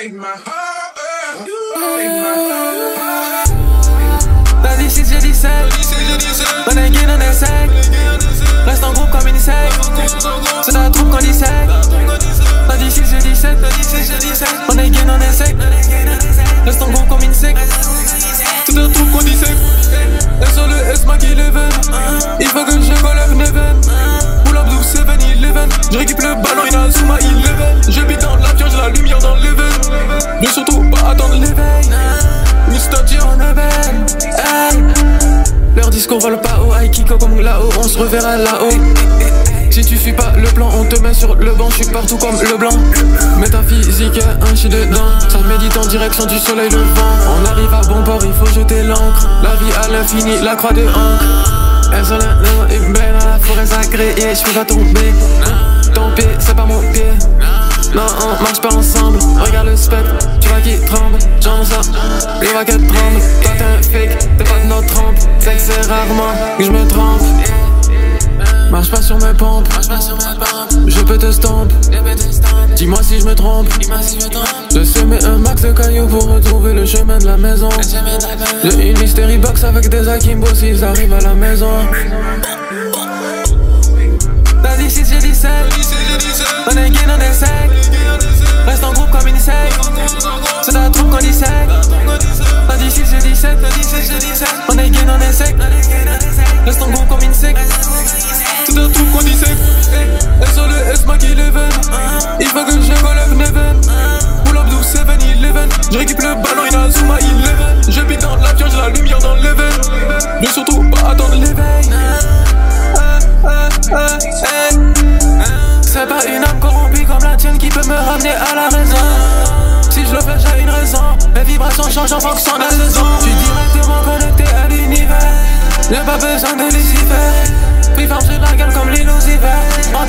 T'as dit 6, j'ai dit 7. On est gay, on est sec. Reste en groupe comme une secte. C'est ta troupe qu'on dit sec. T'as dit 6, j'ai dit 7. On est gay, on est sec. Reste en groupe comme une secte. C'est ta troupe qu'on dit sec. Et sur le S, ma qui leven. Il faut que je colère Neven. Pull up 12, 7-11. Je récupère le ballon, il a Zuma 11. Je bite dans l'avion, j'ai la lumière dans l'Even. Mais surtout pas attendre l'éveil. Mr. en Even. Hey. Leur discours vole pas haut, Aikiko comme là-haut, on se reverra là-haut. Si tu suis pas le plan, on te met sur le banc, je suis partout comme le blanc. Métaphysique, un chien dedans. Ça médite en direction du soleil levant. On arrive à bon port, il faut jeter l'encre. La vie à l'infini, la croix de encre. Elles sont là, et belle à la forêt sacrée. Et je peux pas tomber. Ton pied, c'est pas mon pied. Non, on marche pas ensemble. Regarde le spectre, tu vois qui tremble. J'en ça, les vaguettes tremblent. Toi t'es un fake, t'es pas de notre trempe. C'est que c'est rarement que je me trompe. Marche pas sur mes pompes, je peux te stomp. Dis-moi si je me trompe. Je semais un max de cailloux pour retrouver le chemin de la maison. J'ai une mystery box avec des Akimbo s'ils arrivent à la maison. T'as dit 6, j'ai dit 7. On est gay, on est sec. Reste en groupe comme une secte. C'est ta troupe qu'on dit sec. T'as dit 6, j'ai dit 7. On est gay, on est sec. Reste en groupe comme une secte. C'est ta troupe qu'on dit sec. Et sur le S, ma qui leven. Il faut que je colère Neven. Pull up 12, 7-11. Je récupère le ballon, il a Zuma 11. Je bite dans l'avion, j'ai la lumière dans l'Even. Mais surtout pas attendre l'éveil. C'est pas une âme corrompue comme la tienne qui peut me ramener à la raison. Si je le fais, j'ai une raison. Mes vibrations changent en fonction de la saison. Je suis directement connecté à l'univers. J'ai pas besoin de Lucifer. Puis ferme sur la gueule comme les Lucifer.